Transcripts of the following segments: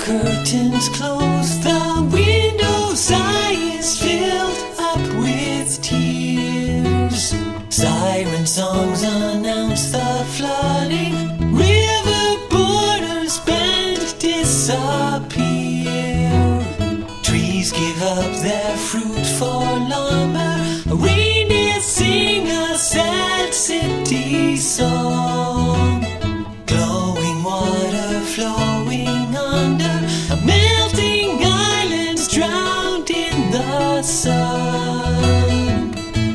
curtains closed, the window's eye is filled up with tears. Siren songs announce the flooding, river borders bend, disappear. Trees give up their fruit for lumber, reindeer sing a sad city song. Glowing water flowing under, melting islands drowned in the sun.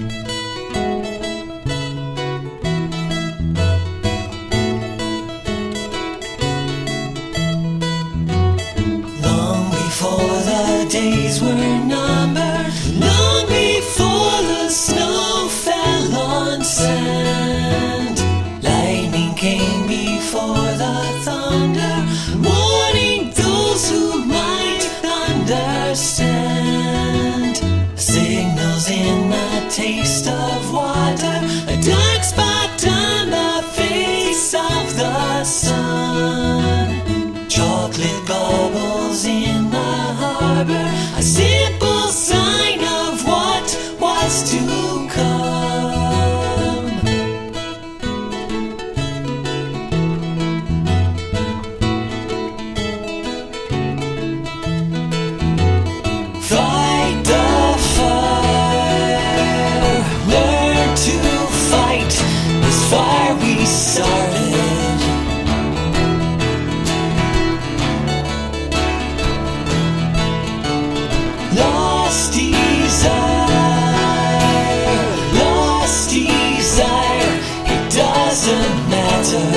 Long before the days were numbered, long before the snow fell on sand, lightning came before the thunder, warning those who might understand. Signals in the taste of water, a dark spot on the face of the sun. Chocolate bubbles in the harbor, a simple sign of what was to come. Fight the fire, learn to fight this fire we started. Lost desire, it doesn't matter.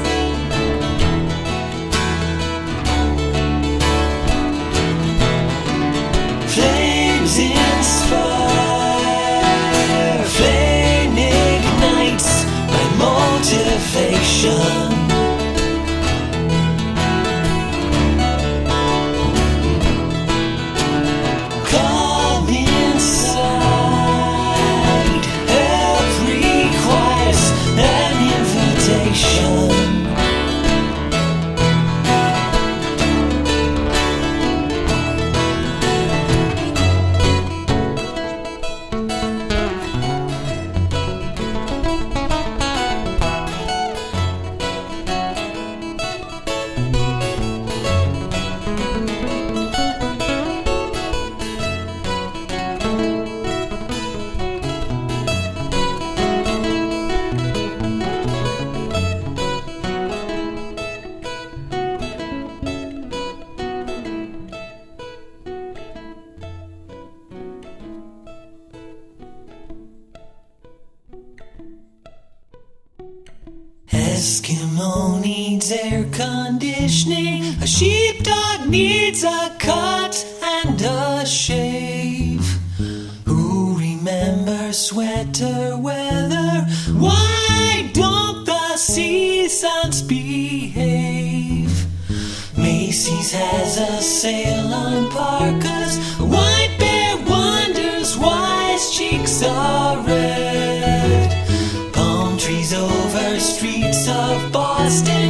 Flames inspire, flame ignites my motivation. Come inside, help requires an invitation. Eskimo needs air conditioning, a sheepdog needs a cut and a shave. Who remembers sweater weather? Why don't the seasons behave? Macy's has a sale on parkas, White Bear wonders why his cheeks are red. Palm trees over streets of Boston,